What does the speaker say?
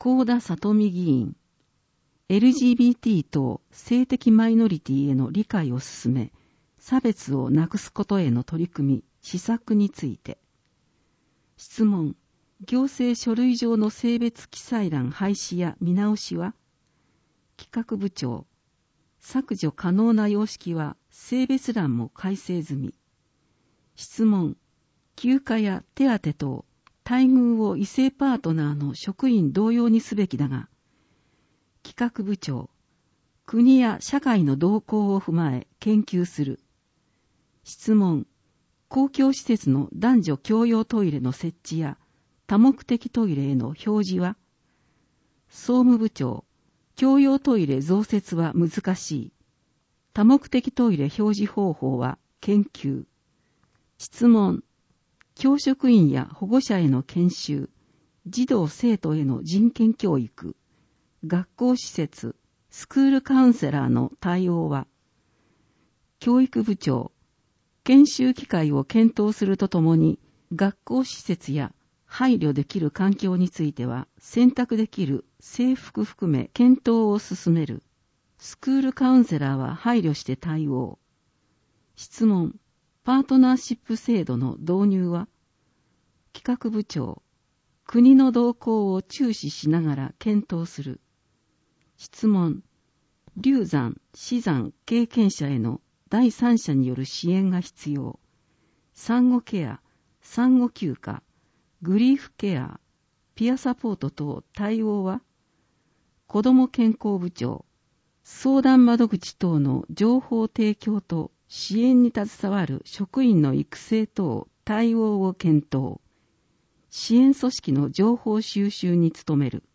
幸田里美議員、LGBT 等性的マイノリティへの理解を進め、差別をなくすことへの取り組み、施策について。質問、行政書類上の性別記載欄廃止や見直しは？企画部長、削除可能な様式は性別欄も改正済み。質問、休暇や手当等、待遇を異性パートナーの職員同様にすべきだが、企画部長、国や社会の動向を踏まえ研究する。質問、公共施設の男女共用トイレの設置や多目的トイレへの表示は？総務部長、共用トイレ増設は難しい。多目的トイレ表示方法は研究。質問、教職員や保護者への研修、児童生徒への人権教育、学校施設、スクールカウンセラーの対応は？教育部長、研修機会を検討するとともに、学校施設や配慮できる環境については、選択できる制服含め検討を進める。スクールカウンセラーは配慮して対応。質問、パートナーシップ制度の導入は？企画部長、国の動向を注視しながら検討する。質問、流産、死産経験者への第三者による支援が必要。産後ケア、産後休暇、グリーフケア、ピアサポート等対応は？子ども健康部長、相談窓口等の情報提供と支援に携わる職員の育成等対応を検討。支援組織の情報収集に努める。